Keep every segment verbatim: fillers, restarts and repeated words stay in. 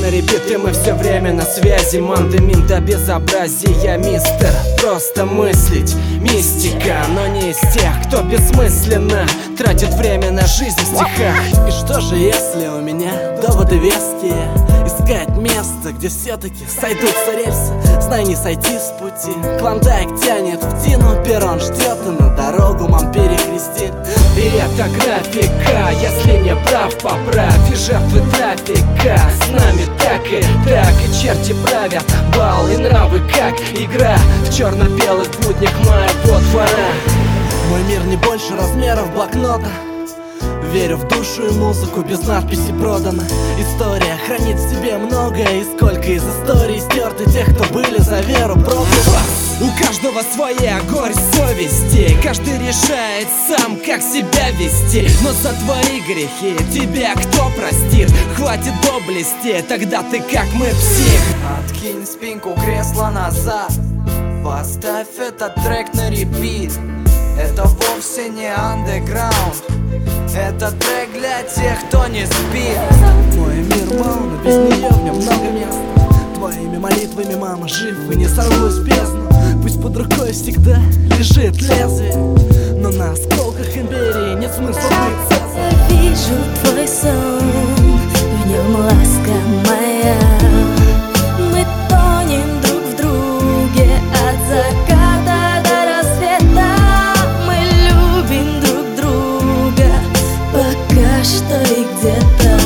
на репит, и мы все время на связи. Мандамин до безобразия, мистер. Просто мыслить, мистика. Но не из тех, кто бессмысленно тратит время на жизнь в стихах. И что же, если у меня доводы веские? Искать место, где все-таки сойдутся рельсы. Знай, не сойти с пути. Клондайк тянет в тину, перрон ждет, и на дорогу мам перекрестит. И это графика, если не прав, поправь. И жертвы трафика с нами так и так. И черти правят бал, и нравы как игра в черно-белых буднях моего двора. Мой мир не больше размеров блокнота. Верю в душу и музыку, без надписи продано. История хранит в себе многое. И сколько из историй стерты тех, кто были за веру прокляты. У каждого своя горсть совести. Каждый решает сам, как себя вести. Но за твои грехи тебя кто простит? Хватит доблести, тогда ты как мы псих. Откинь спинку кресла назад, поставь этот трек на репит. Это вовсе не андеграунд, это трек для тех, кто не спит. Мой мир мал, но без нее в нем много места. Твоими молитвами, мама, жив и не сорвусь в бездну. Пусть под рукой всегда лежит лезвие, но на осколках империи нет смысла быть Цезарем. Вижу твой сон, в нем ласка моя. Мы тонем друг в друге от заката до рассвета. Мы любим друг друга пока что и где-то.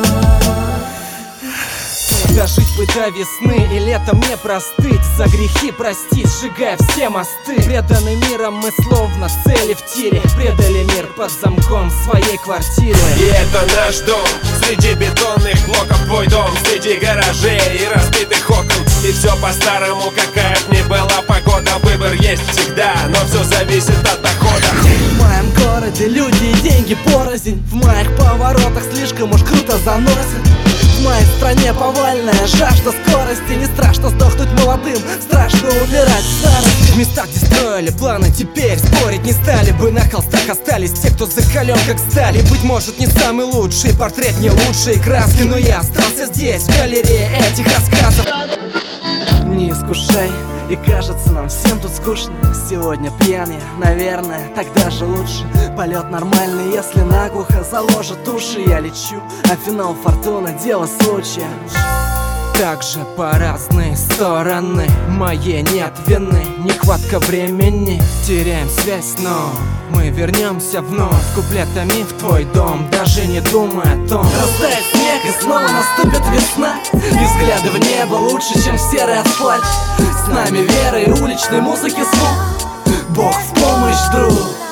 Дожить бы до весны и летом не простыть. За грехи простить, сжигая все мосты. Преданы миром мы словно цели в тире. Предали мир под замком своей квартиры. И это наш дом, среди бетонных блоков твой дом. Среди гаражей и разбитых окон. И все по-старому, какая б ни была погода. Выбор есть всегда, но все зависит от дохода. В моем городе люди и деньги порознь. В моих поворотах слишком уж круто заносит. В моей стране повальная жажда скорости. Не страшно сдохнуть молодым, страшно умирать в старости. В местах, где строили планы, теперь спорить не стали бы. На холстах остались те, кто закален как стали. Быть может, не самый лучший портрет, не лучшие краски, но я остался здесь, в галерее этих рассказов. Не искушай, и кажется нам всем тут скучно. Сегодня пьян я, наверное, так даже лучше. Полет нормальный, если наглухо заложит уши. Я лечу, а финал фортуна — дело случая. Также по разные стороны моей нет вины. Нехватка времени, теряем связь, но мы вернемся вновь куплетами в твой дом, даже не думая о том. Растает снег и снова наступит весна. И взгляды в небо лучше, чем серый асфальт. С нами вера и уличной музыки звук. Бог в помощь, друг.